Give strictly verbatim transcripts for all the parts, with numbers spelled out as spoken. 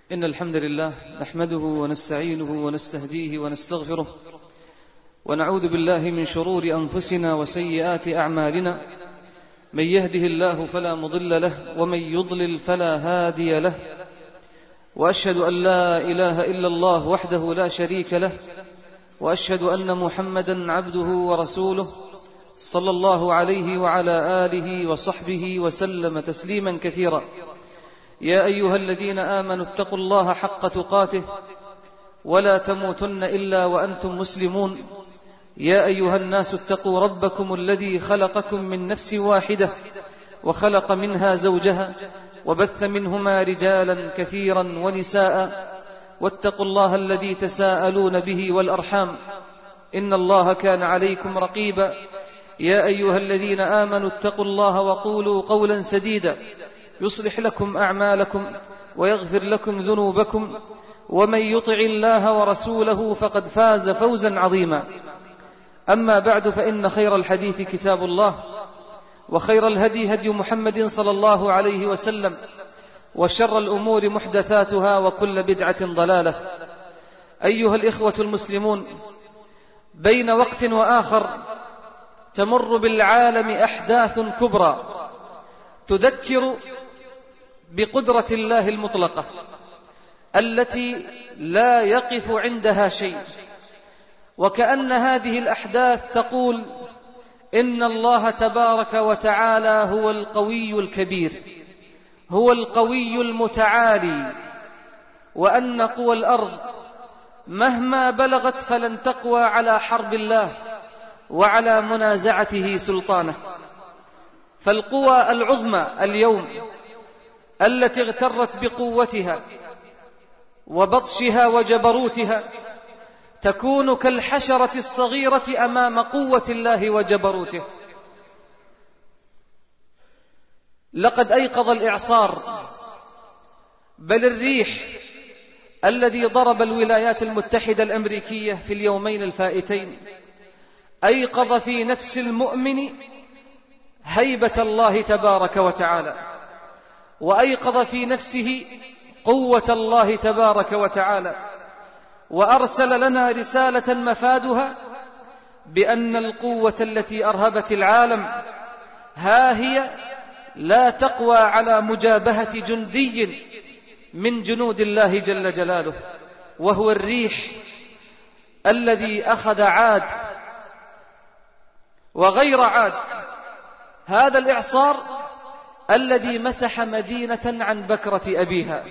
إن الحمد لله نحمده ونستعينه ونستهديه ونستغفره ونعوذ بالله من شرور أنفسنا وسيئات أعمالنا. من يهده الله فلا مضل له ومن يضلل فلا هادي له، وأشهد أن لا إله إلا الله وحده لا شريك له، وأشهد أن محمدا عبده ورسوله صلى الله عليه وعلى آله وصحبه وسلم تسليما كثيرا. يا أيها الذين آمنوا اتقوا الله حق تقاته ولا تموتن إلا وأنتم مسلمون. يا أيها الناس اتقوا ربكم الذي خلقكم من نفس واحدة وخلق منها زوجها وبث منهما رجالا كثيرا ونساء، واتقوا الله الذي تساءلون به والأرحام إن الله كان عليكم رقيبا. يا أيها الذين آمنوا اتقوا الله وقولوا قولا سديدا يصلح لكم أعمالكم ويغفر لكم ذنوبكم، ومن يطع الله ورسوله فقد فاز فوزا عظيما. أما بعد، فإن خير الحديث كتاب الله، وخير الهدي هدي محمد صلى الله عليه وسلم، وشر الأمور محدثاتها وكل بدعة ضلالة. أيها الإخوة المسلمون، بين وقت وآخر تمر بالعالم أحداث كبرى تذكر بقدرة الله المطلقة التي لا يقف عندها شيء، وكأن هذه الأحداث تقول إن الله تبارك وتعالى هو القوي الكبير، هو القوي المتعالي، وأن قوى الأرض مهما بلغت فلن تقوى على حرب الله وعلى منازعته سلطانه. فالقوى العظمى اليوم التي اغترت بقوتها وبطشها وجبروتها تكون كالحشرة الصغيرة أمام قوة الله وجبروته. لقد أيقظ الإعصار، بل الريح الذي ضرب الولايات المتحدة الأمريكية في اليومين الفائتين أيقظ في نفس المؤمن هيبة الله تبارك وتعالى، وأيقظ في نفسه قوة الله تبارك وتعالى، وأرسل لنا رسالة مفادها بأن القوة التي أرهبت العالم ها هي لا تقوى على مجابهة جندي من جنود الله جل جلاله، وهو الريح الذي أخذ عاد وغير عاد. هذا الإعصار الذي مسح مدينة عن بكرة أبيها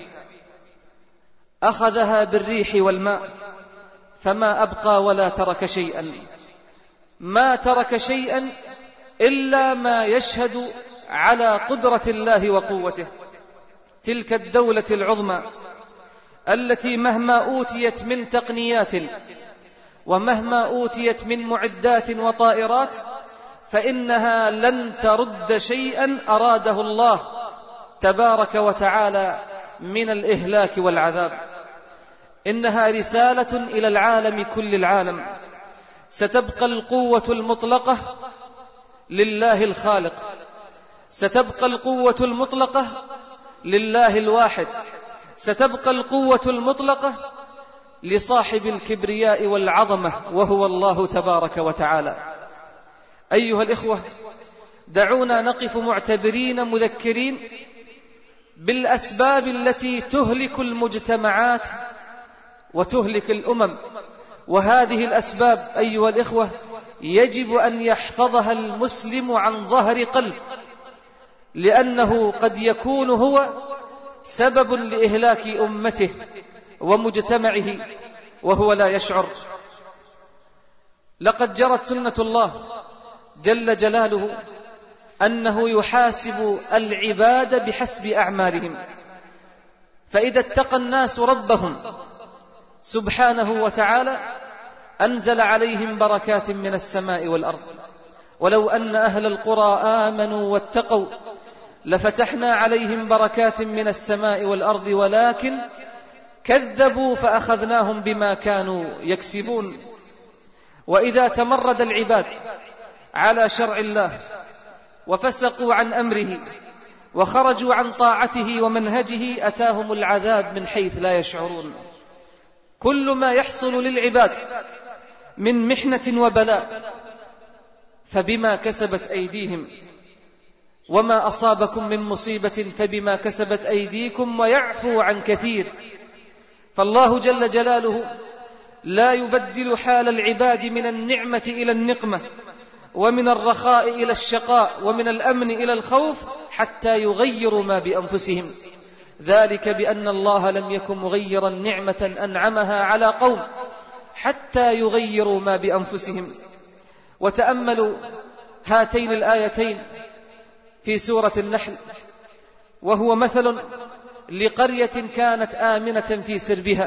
أخذها بالريح والماء، فما أبقى ولا ترك شيئا، ما ترك شيئا إلا ما يشهد على قدرة الله وقوته. تلك الدولة العظمى التي مهما أوتيت من تقنيات ومهما أوتيت من معدات وطائرات فإنها لن ترد شيئا أراده الله تبارك وتعالى من الإهلاك والعذاب. إنها رسالة إلى العالم كل العالم. ستبقى القوة المطلقة لله الخالق، ستبقى القوة المطلقة لله الواحد، ستبقى القوة المطلقة لصاحب الكبرياء والعظمة وهو الله تبارك وتعالى. أيها الإخوة، دعونا نقف معتبرين مذكرين بالأسباب التي تهلك المجتمعات وتهلك الأمم. وهذه الأسباب أيها الإخوة يجب أن يحفظها المسلم عن ظهر قلب، لأنه قد يكون هو سبب لإهلاك أمته ومجتمعه وهو لا يشعر. لقد جرت سنة الله جل جلاله أنه يحاسب العباد بحسب أعمالهم، فإذا اتقى الناس ربهم سبحانه وتعالى أنزل عليهم بركات من السماء والأرض. ولو أن أهل القرى آمنوا واتقوا لفتحنا عليهم بركات من السماء والأرض ولكن كذبوا فأخذناهم بما كانوا يكسبون. وإذا تمرد العباد على شرع الله وفسقوا عن أمره وخرجوا عن طاعته ومنهجه أتاهم العذاب من حيث لا يشعرون. كل ما يحصل للعباد من محنة وبلاء فبما كسبت أيديهم، وما أصابكم من مصيبة فبما كسبت أيديكم ويعفو عن كثير. فالله جل جلاله لا يبدل حال العباد من النعمة إلى النقمة، ومن الرخاء إلى الشقاء، ومن الأمن إلى الخوف، حتى يغيروا ما بأنفسهم. ذلك بأن الله لم يكن مغيرا نعمة أنعمها على قوم حتى يغيروا ما بأنفسهم. وتأملوا هاتين الآيتين في سورة النحل، وهو مثل لقرية كانت آمنة في سربها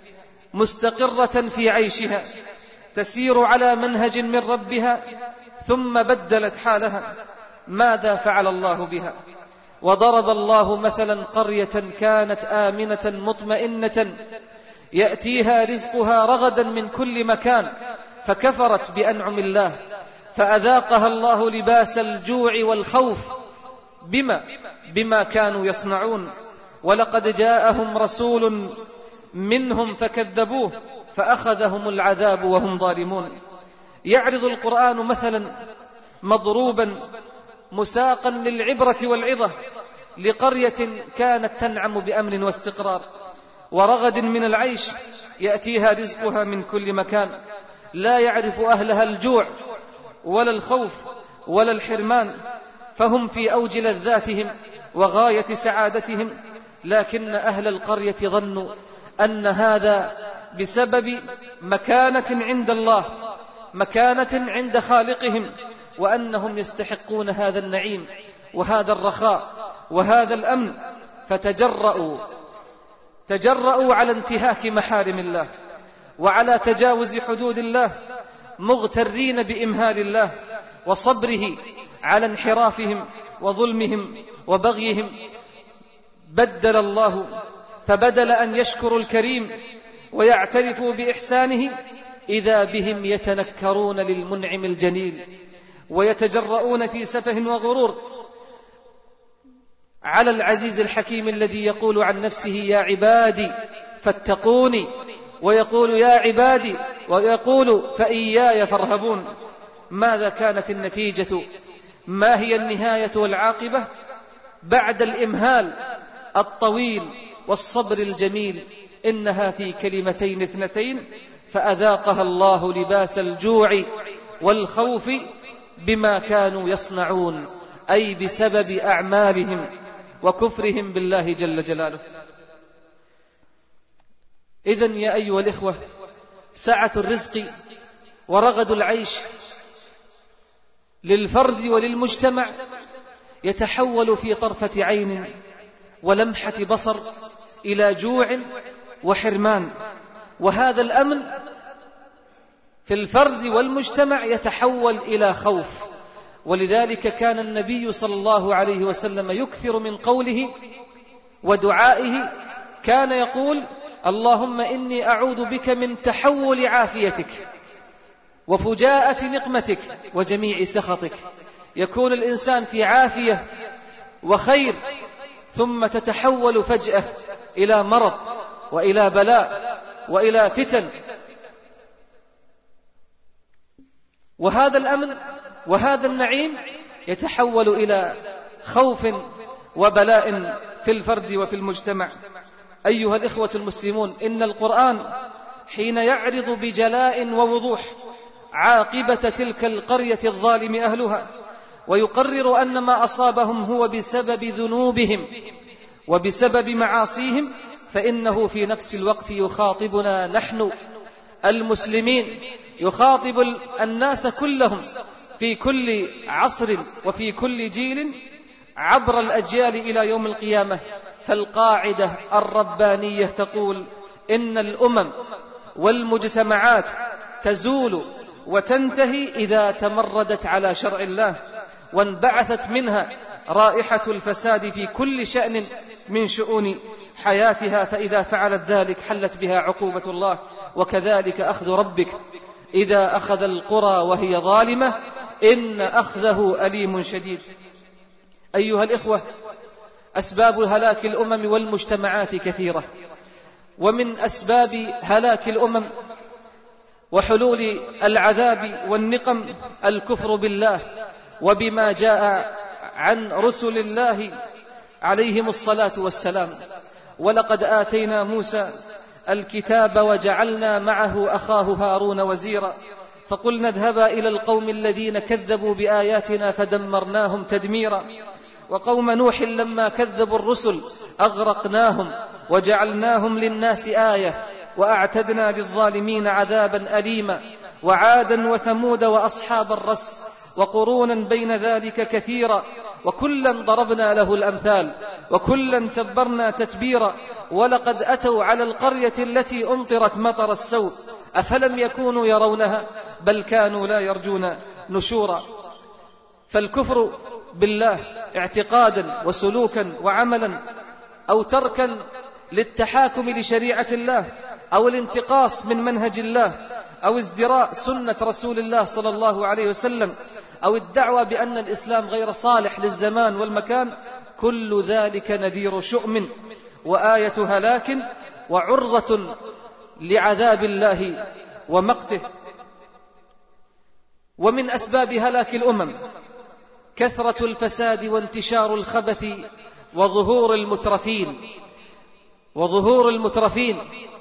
مستقرة في عيشها تسير على منهج من ربها، ثم بدلت حالها. ماذا فعل الله بها؟ وضرب الله مثلا قرية كانت آمنة مطمئنة يأتيها رزقها رغدا من كل مكان فكفرت بأنعم الله فأذاقها الله لباس الجوع والخوف بما بما كانوا يصنعون. ولقد جاءهم رسول منهم فكذبوه فأخذهم العذاب وهم ظالمون. يعرض القرآن مثلا مضروبا مساقا للعبرة والعظة لقرية كانت تنعم بأمن واستقرار ورغد من العيش يأتيها رزقها من كل مكان، لا يعرف أهلها الجوع ولا الخوف ولا الحرمان، فهم في أوج لذاتهم وغاية سعادتهم. لكن أهل القرية ظنوا أن هذا بسبب مكانة عند الله، مكانة عند خالقهم، وأنهم يستحقون هذا النعيم وهذا الرخاء وهذا الأمن، فتجرؤوا تجرؤوا على انتهاك محارم الله وعلى تجاوز حدود الله، مغترين بإمهال الله وصبره على انحرافهم وظلمهم وبغيهم. بدل الله فبدل أن يشكروا الكريم ويعترفوا بإحسانه إذا بهم يتنكرون للمنعم الجليل ويتجرؤون في سفه وغرور على العزيز الحكيم الذي يقول عن نفسه يا عبادي فاتقوني، ويقول يا عبادي، ويقول فإياي فارهبون. ماذا كانت النتيجة؟ ما هي النهاية والعاقبة بعد الإمهال الطويل والصبر الجميل؟ إنها في كلمتين اثنتين فأذاقها الله لباس الجوع والخوف بما كانوا يصنعون، أي بسبب أعمالهم وكفرهم بالله جل جلاله. إذن يا أيها الإخوة، سعة الرزق ورغد العيش للفرد وللمجتمع يتحول في طرفة عين ولمحة بصر إلى جوع وحرمان، وهذا الأمن في الفرد والمجتمع يتحول إلى خوف. ولذلك كان النبي صلى الله عليه وسلم يكثر من قوله ودعائه، كان يقول اللهم إني أعوذ بك من تحول عافيتك وفجاءة نقمتك وجميع سخطك. يكون الإنسان في عافية وخير ثم تتحول فجأة إلى مرض وإلى بلاء وإلى فتن. وهذا الأمن وهذا النعيم يتحول إلى خوف وبلاء في الفرد وفي المجتمع. أيها الإخوة المسلمون، إن القرآن حين يعرض بجلاء ووضوح عاقبة تلك القرية الظالم أهلها ويقرر أن ما أصابهم هو بسبب ذنوبهم وبسبب معاصيهم، فإنه في نفس الوقت يخاطبنا نحن المسلمين، يخاطب الناس كلهم في كل عصر وفي كل جيل عبر الأجيال إلى يوم القيامة. فالقاعدة الربانية تقول إن الأمم والمجتمعات تزول وتنتهي إذا تمردت على شرع الله وانبعثت منها رائحة الفساد في كل شأن من شؤون حياتها، فإذا فعلت ذلك حلت بها عقوبة الله. وكذلك أخذ ربك إذا أخذ القرى وهي ظالمة إن أخذه أليم شديد. أيها الإخوة، أسباب هلاك الأمم والمجتمعات كثيرة، ومن أسباب هلاك الأمم وحلول العذاب والنقم الكفر بالله وبما جاء عن رسل الله عليهم الصلاة والسلام. ولقد آتينا موسى الكتاب وجعلنا معه أخاه هارون وزيرا فقلنا اذهبا إلى القوم الذين كذبوا بآياتنا فدمرناهم تدميرا. وقوم نوح لما كذبوا الرسل أغرقناهم وجعلناهم للناس آية وأعتدنا للظالمين عذابا أليما. وعادا وثمود وأصحاب الرس وقرونا بين ذلك كثيرا وكلا ضربنا له الأمثال وكلا تبرنا تتبيرا. ولقد أتوا على القرية التي أمطرت مطر السوء أفلم يكونوا يرونها بل كانوا لا يرجون نشورا. فالكفر بالله اعتقادا وسلوكا وعملا أو تركا للتحاكم لشريعة الله أو الانتقاص من منهج الله أو ازدراء سنة رسول الله صلى الله عليه وسلم أو الدعوة بأن الإسلام غير صالح للزمان والمكان، كل ذلك نذير شؤم وآية هلاك وعرضة لعذاب الله ومقته. ومن أسباب هلاك الأمم كثرة الفساد وانتشار الخبث وظهور المترفين وظهور المترفين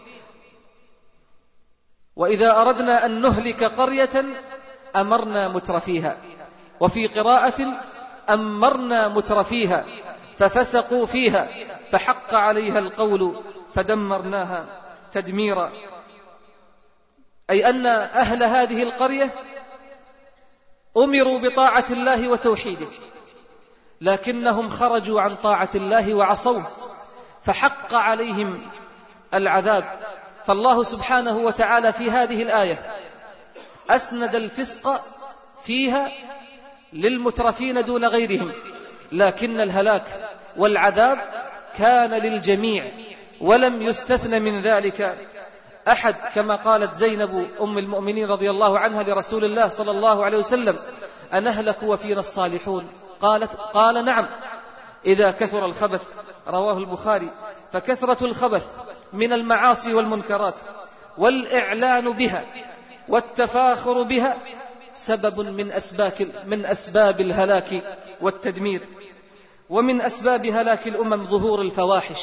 وإذا أردنا أن نهلك قرية أمرنا مترفيها، وفي قراءة أمرنا مترفيها ففسقوا فيها فحق عليها القول فدمرناها تدميرا. أي أن أهل هذه القرية أمروا بطاعة الله وتوحيده لكنهم خرجوا عن طاعة الله وعصوه فحق عليهم العذاب. فالله سبحانه وتعالى في هذه الآية أسند الفسق فيها للمترفين دون غيرهم، لكن الهلاك والعذاب كان للجميع ولم يستثن من ذلك أحد، كما قالت زينب أم المؤمنين رضي الله عنها لرسول الله صلى الله عليه وسلم: أنهلك وفينا الصالحون؟ قالت قال نعم إذا كثر الخبث. رواه البخاري. فكثرة الخبث من المعاصي والمنكرات والإعلان بها والتفاخر بها سبب من أسباب, من أسباب الهلاك والتدمير. ومن أسباب هلاك الأمم ظهور الفواحش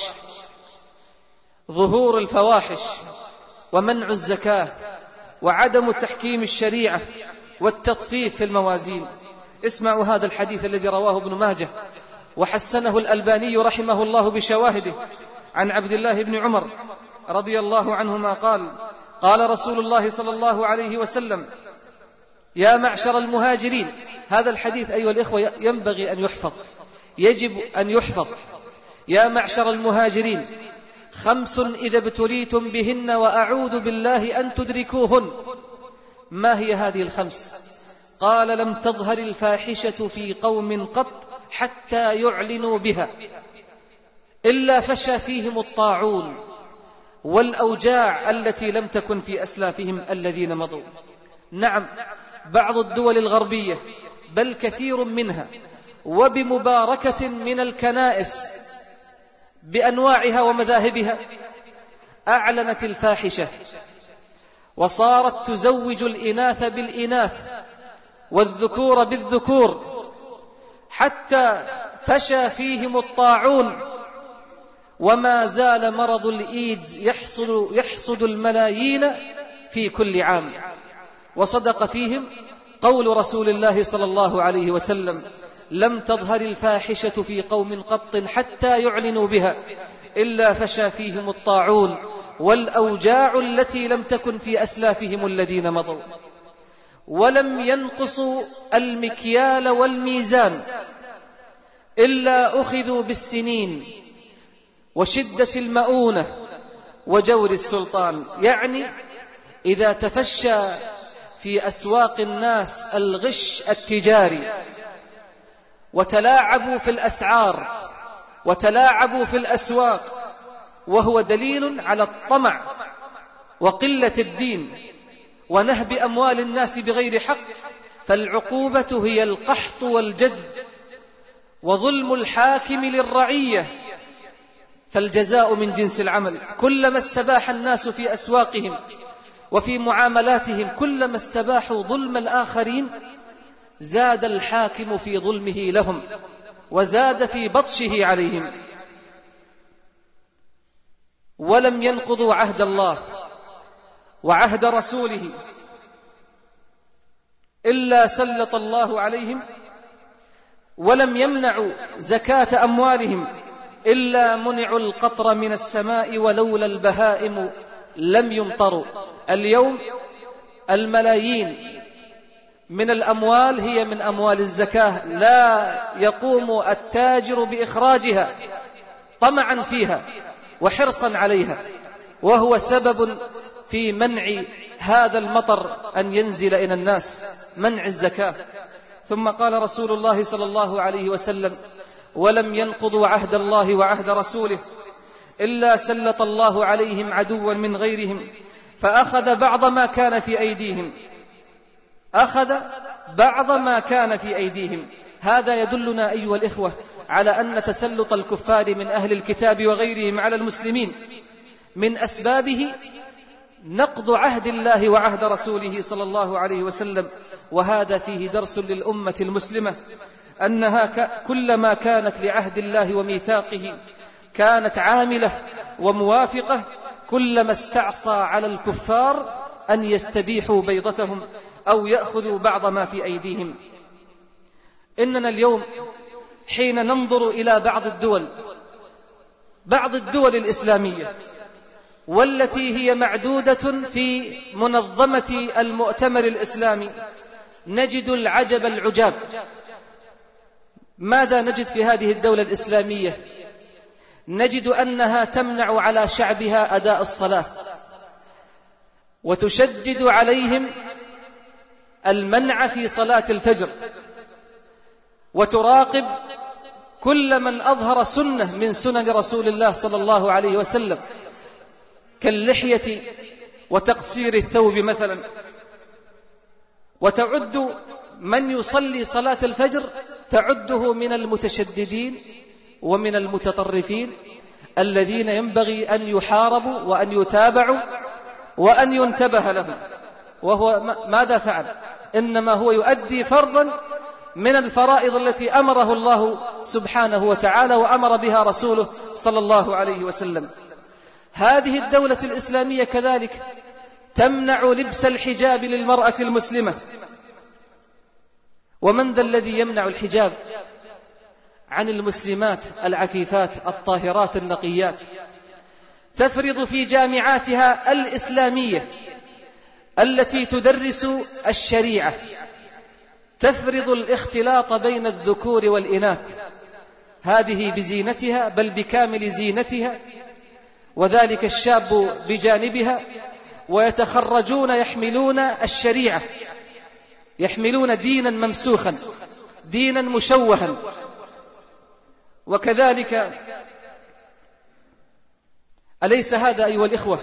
ظهور الفواحش ومنع الزكاة وعدم تحكيم الشريعة والتطفيف في الموازين. اسمعوا هذا الحديث الذي رواه ابن ماجه وحسنه الألباني رحمه الله بشواهده عن عبد الله بن عمر رضي الله عنهما قال: قال رسول الله صلى الله عليه وسلم: يا معشر المهاجرين. هذا الحديث أيها الإخوة ينبغي أن يحفظ، يجب أن يحفظ. يا معشر المهاجرين، خمس إذا ابتليتم بهن وأعوذ بالله أن تدركوهن. ما هي هذه الخمس؟ قال: لم تظهر الفاحشة في قوم قط حتى يعلنوا بها إلا فشى فيهم الطاعون والأوجاع التي لم تكن في أسلافهم الذين مضوا. نعم، بعض الدول الغربية بل كثير منها وبمباركة من الكنائس بأنواعها ومذاهبها أعلنت الفاحشة وصارت تزوج الإناث بالإناث والذكور بالذكور حتى فشى فيهم الطاعون، وما زال مرض الإيدز يحصد, يحصد الملايين في كل عام. وصدق فيهم قول رسول الله صلى الله عليه وسلم: لم تظهر الفاحشة في قوم قط حتى يعلنوا بها إلا فشى فيهم الطاعون والأوجاع التي لم تكن في أسلافهم الذين مضوا. ولم ينقصوا المكيال والميزان إلا أخذوا بالسنين وشدة المؤونة وجور السلطان. يعني إذا تفشى في أسواق الناس الغش التجاري وتلاعبوا في الأسعار وتلاعبوا في الأسواق وهو دليل على الطمع وقلة الدين ونهب أموال الناس بغير حق، فالعقوبة هي القحط والجد وظلم الحاكم للرعية، فالجزاء من جنس العمل. كلما استباح الناس في أسواقهم وفي معاملاتهم، كلما استباحوا ظلم الآخرين، زاد الحاكم في ظلمه لهم وزاد في بطشه عليهم. ولم ينقضوا عهد الله وعهد رسوله إلا سلط الله عليهم، ولم يمنعوا زكاة أموالهم إلا منعوا القطر من السماء، ولولا البهائم لم يمطروا. اليوم الملايين من الأموال هي من أموال الزكاة، لا يقوم التاجر بإخراجها طمعا فيها وحرصا عليها، وهو سبب في منع هذا المطر أن ينزل إلى الناس، منع الزكاة. ثم قال رسول الله صلى الله عليه وسلم: ولم ينقضوا عهد الله وعهد رسوله إلا سلط الله عليهم عدوا من غيرهم فأخذ بعض ما كان في أيديهم أخذ بعض ما كان في أيديهم. هذا يدلنا أيها الإخوة على أن تسلط الكفار من أهل الكتاب وغيرهم على المسلمين من أسبابه نقض عهد الله وعهد رسوله صلى الله عليه وسلم. وهذا فيه درس للأمة المسلمة أنها كلما كانت لعهد الله وميثاقه كانت عاملة وموافقة، كلما استعصى على الكفار أن يستبيحوا بيضتهم أو يأخذوا بعض ما في أيديهم. إننا اليوم حين ننظر إلى بعض الدول بعض الدول الإسلامية والتي هي معدودة في منظمة المؤتمر الإسلامي، نجد العجب العجاب. ماذا نجد في هذه الدولة الإسلامية؟ نجد أنها تمنع على شعبها أداء الصلاة، وتشدد عليهم المنع في صلاة الفجر، وتراقب كل من أظهر سنة من سنن رسول الله صلى الله عليه وسلم كاللحية وتقصير الثوب مثلا، وتعد من يصلي صلاة الفجر تعده من المتشددين ومن المتطرفين الذين ينبغي أن يحاربوا وأن يتابعوا وأن ينتبه لهم. وهو ماذا فعل؟ إنما هو يؤدي فرضا من الفرائض التي أمره الله سبحانه وتعالى وأمر بها رسوله صلى الله عليه وسلم. هذه الدولة الإسلامية كذلك تمنع لبس الحجاب للمرأة المسلمة. ومن ذا الذي يمنع الحجاب عن المسلمات العفيفات الطاهرات النقيات؟ تفرض في جامعاتها الإسلامية التي تدرس الشريعة، تفرض الاختلاط بين الذكور والإناث، هذه بزينتها بل بكامل زينتها، وذلك الشاب بجانبها، ويتخرجون يحملون الشريعة، يحملون دينا ممسوخا، دينا مشوها. وكذلك أليس هذا أيها الإخوة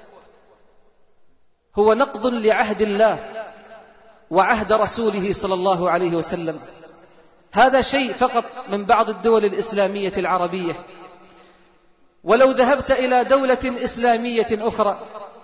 هو نقض لعهد الله وعهد رسوله صلى الله عليه وسلم؟ هذا شيء فقط من بعض الدول الإسلامية العربية. ولو ذهبت إلى دولة إسلامية أخرى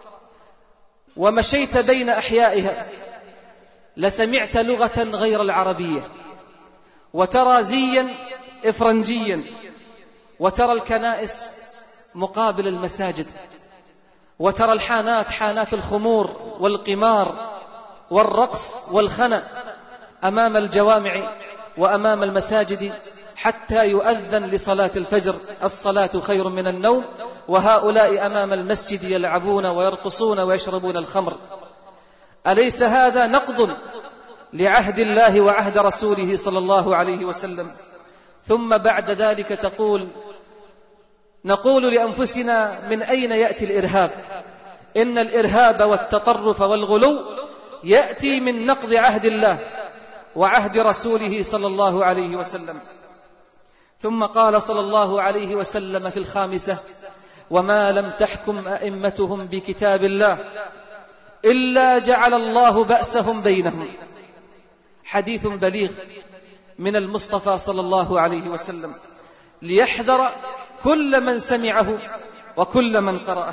ومشيت بين أحيائها لسمعت لغة غير العربية، وترى زيا إفرنجيا، وترى الكنائس مقابل المساجد، وترى الحانات حانات الخمور والقمار والرقص والخنا أمام الجوامع وأمام المساجد حتى يؤذن لصلاة الفجر: الصلاة خير من النوم. وهؤلاء أمام المسجد يلعبون ويرقصون ويشربون الخمر. أليس هذا نقض لعهد الله وعهد رسوله صلى الله عليه وسلم؟ ثم بعد ذلك تقول نقول لأنفسنا: من أين يأتي الإرهاب؟ إن الإرهاب والتطرف والغلو يأتي من نقض عهد الله وعهد رسوله صلى الله عليه وسلم. ثم قال صلى الله عليه وسلم في الخامسة: وما لم تحكم أئمتهم بكتاب الله إلا جعل الله بأسهم بينهم. حديث بليغ من المصطفى صلى الله عليه وسلم، ليحذر كل من سمعه وكل من قرأه.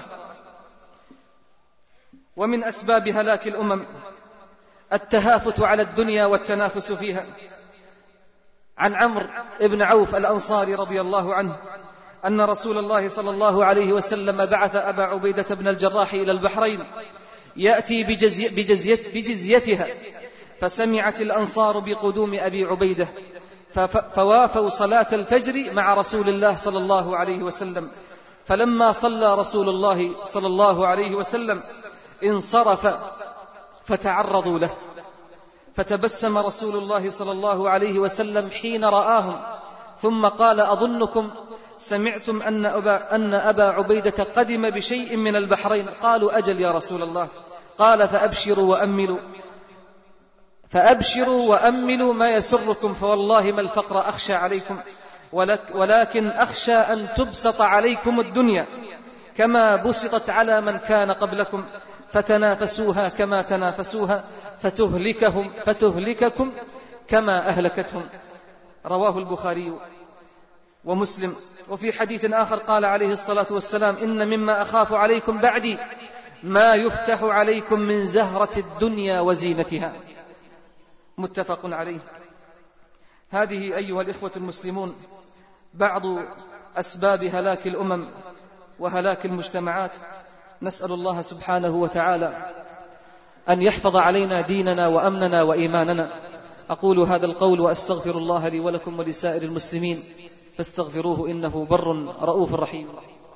ومن أسباب هلاك الأمم التهافت على الدنيا والتنافس فيها. عن عمرو بن عوف الأنصاري رضي الله عنه أن رسول الله صلى الله عليه وسلم بعث أبا عبيدة بن الجراح إلى البحرين يأتي بجزي بجزية بجزيتها، فسمعت الأنصار بقدوم أبي عبيدة فوافوا صلاة الفجر مع رسول الله صلى الله عليه وسلم. فلما صلى رسول الله صلى الله عليه وسلم انصرف فتعرضوا له، فتبسم رسول الله صلى الله عليه وسلم حين رآهم، ثم قال: أظنكم سمعتم أن أبا, أن أبا عبيدة قدم بشيء من البحرين؟ قالوا: أجل يا رسول الله. قال: فأبشروا وأملوا فأبشروا وأملوا ما يسركم، فوالله ما الفقر أخشى عليكم، ولكن أخشى أن تبسط عليكم الدنيا كما بسطت على من كان قبلكم، فتنافسوها كما تنافسوها فتهلكهم فتهلككم كما أهلكتهم. رواه البخاري ومسلم. وفي حديث آخر قال عليه الصلاة والسلام: إن مما أخاف عليكم بعدي ما يفتح عليكم من زهرة الدنيا وزينتها. متفق عليه. هذه أيها الإخوة المسلمون بعض أسباب هلاك الأمم وهلاك المجتمعات. نسأل الله سبحانه وتعالى أن يحفظ علينا ديننا وأمننا وإيماننا. أقول هذا القول وأستغفر الله لي ولكم ولسائر المسلمين فاستغفروه إنه بر رؤوف رحيم.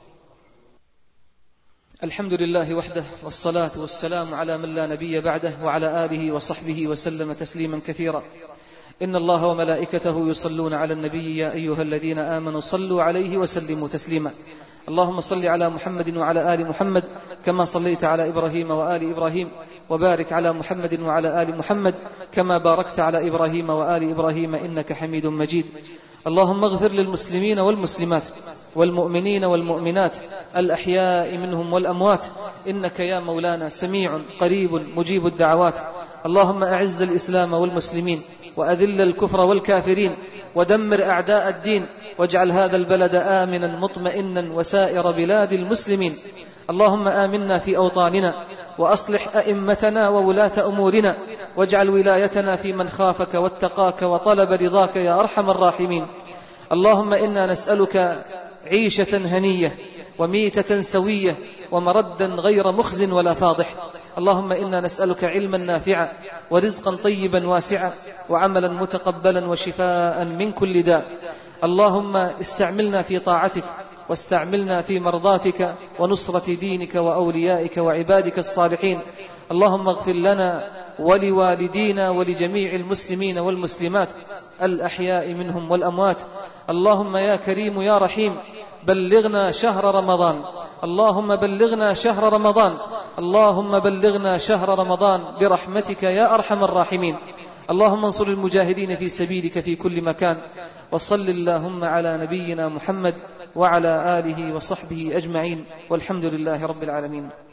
الحمد لله وحده، والصلاة والسلام على من لا نبي بعده، وعلى آله وصحبه وسلم تسليما كثيرا. إن الله وملائكته يصلون على النبي يا أيها الذين آمنوا صلوا عليه وسلموا تسليما. اللهم صل على محمد وعلى آل محمد كما صليت على إبراهيم وآل إبراهيم، وبارك على محمد وعلى آل محمد كما باركت على إبراهيم وآل إبراهيم إنك حميد مجيد. اللهم اغفر للمسلمين والمسلمات والمؤمنين والمؤمنات الأحياء منهم والأموات، إنك يا مولانا سميع قريب مجيب الدعوات. اللهم أعز الإسلام والمسلمين، وأذل الكفر والكافرين، ودمر أعداء الدين، واجعل هذا البلد آمنا مطمئنا وسائر بلاد المسلمين. اللهم آمنا في أوطاننا، وأصلح أئمتنا وولاة أمورنا، واجعل ولايتنا في من خافك واتقاك وطلب رضاك يا أرحم الراحمين. اللهم إنا نسألك عيشة هنية وميتة سوية ومردا غير مخز ولا فاضح. اللهم إنا نسألك علما نافعا ورزقا طيبا واسعا وعملا متقبلا وشفاء من كل داء. اللهم استعملنا في طاعتك، واستعملنا في مرضاتك ونصرة دينك وأوليائك وعبادك الصالحين. اللهم اغفر لنا ولوالدينا ولجميع المسلمين والمسلمات الأحياء منهم والأموات. اللهم يا كريم يا رحيم بلغنا شهر رمضان. اللهم بلغنا شهر رمضان. اللهم بلغنا شهر رمضان برحمتك يا أرحم الراحمين. اللهم انصر المجاهدين في سبيلك في كل مكان. وصل اللهم على نبينا محمد وعلى آله وصحبه أجمعين، والحمد لله رب العالمين.